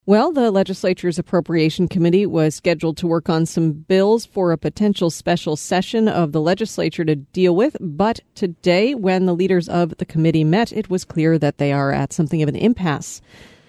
Well, the legislature's appropriation committee was scheduled to work on some bills for a potential special session of the legislature to deal with. But today, when the leaders of the committee met, it was clear that they are at something of an impasse.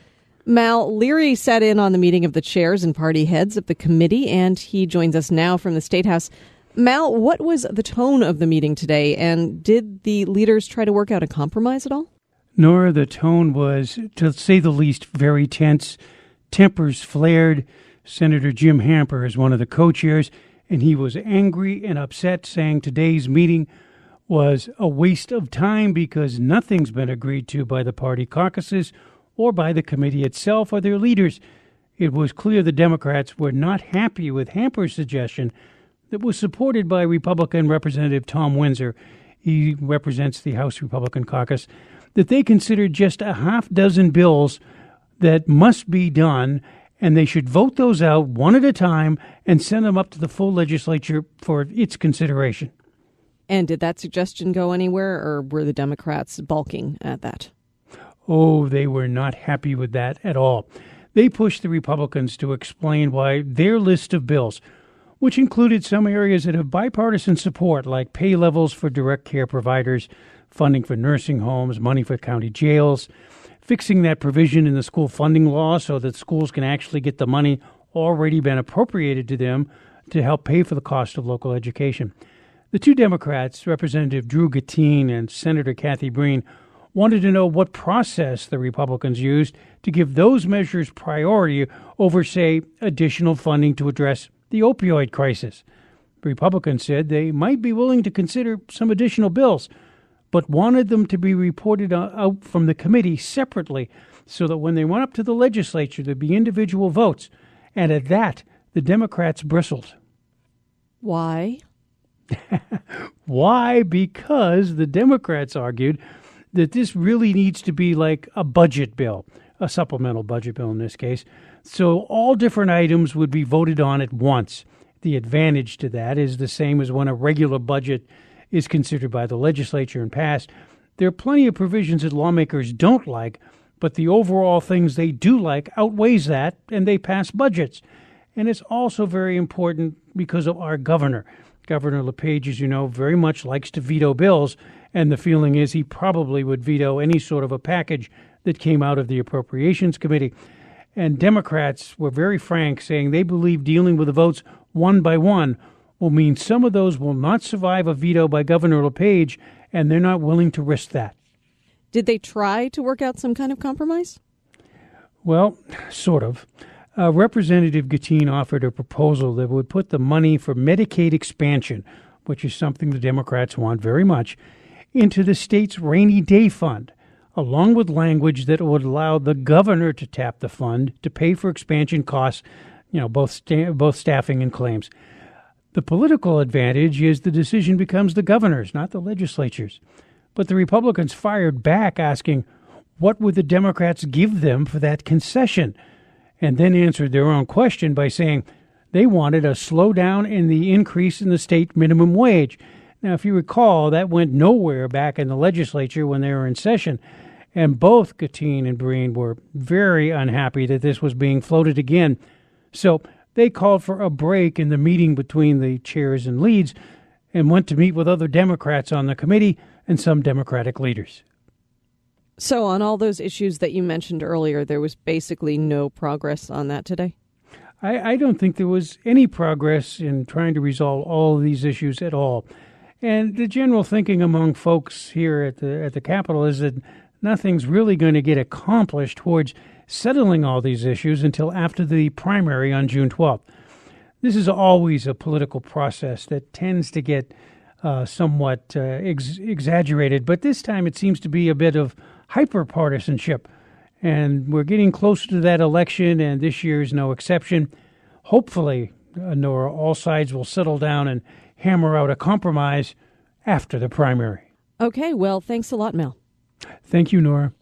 Mal Leary sat in on the meeting of the chairs and party heads of the committee, and he joins us now from the State House. Mal, what was the tone of the meeting today, and did the leaders try to work out a compromise at all? Nora, the tone was, to say the least, very tense. Tempers flared. Senator Jim Hamper is one of the co-chairs, and he was angry and upset, saying today's meeting was a waste of time because nothing's been agreed to by the party caucuses or by the committee itself or their leaders. It was clear the Democrats were not happy with Hamper's suggestion that was supported by Republican Representative Tom Windsor. He represents the House Republican caucus, that they considered just a half dozen bills that must be done, and they should vote those out one at a time and send them up to the full legislature for its consideration. And did that suggestion go anywhere, or were the Democrats balking at that? Oh, they were not happy with that at all. They pushed the Republicans to explain why their list of bills, which included some areas that have bipartisan support, like pay levels for direct care providers, funding for nursing homes, money for county jails, fixing that provision in the school funding law so that schools can actually get the money already been appropriated to them to help pay for the cost of local education. The two Democrats, Representative Drew Guttine and Senator Kathy Breen, wanted to know what process the Republicans used to give those measures priority over, say, additional funding to address the opioid crisis. The Republicans said they might be willing to consider some additional bills, but wanted them to be reported out from the committee separately so that when they went up to the legislature, there'd be individual votes. And at that, the Democrats bristled. Why? Why? Because the Democrats argued that this really needs to be like a budget bill, a supplemental budget bill in this case. So all different items would be voted on at once. The advantage to that is the same as when a regular budget is considered by the legislature and passed. There are plenty of provisions that lawmakers don't like, but the overall things they do like outweighs that, and they pass budgets. And it's also very important because of our governor. Governor LePage, as you know, very much likes to veto bills, and the feeling is he probably would veto any sort of a package that came out of the Appropriations Committee. And Democrats were very frank, saying they believe dealing with the votes one by one will mean some of those will not survive a veto by Governor LePage, and they're not willing to risk that. Did they try to work out some kind of compromise? Well, sort of. Representative Guttine offered a proposal that would put the money for Medicaid expansion, which is something the Democrats want very much, into the state's rainy day fund, along with language that would allow the governor to tap the fund to pay for expansion costs, both staffing and claims. The political advantage is the decision becomes the governor's, not the legislature's. But the Republicans fired back, asking, what would the Democrats give them for that concession? And then answered their own question by saying they wanted a slowdown in the increase in the state minimum wage. Now, if you recall, that went nowhere back in the legislature when they were in session. And both Guttine and Breen were very unhappy that this was being floated again. So they called for a break in the meeting between the chairs and leads and went to meet with other Democrats on the committee and some Democratic leaders. So on all those issues that you mentioned earlier, there was basically no progress on that today? I don't think there was any progress in trying to resolve all of these issues at all. And the general thinking among folks here at the Capitol is that nothing's really going to get accomplished towards settling all these issues until after the primary on June 12th. This is always a political process that tends to get somewhat exaggerated, but this time it seems to be a bit of hyper-partisanship, and we're getting closer to that election, and this year is no exception. Hopefully, Nora, all sides will settle down and hammer out a compromise after the primary. Okay, well, thanks a lot, Mel. Thank you, Nora.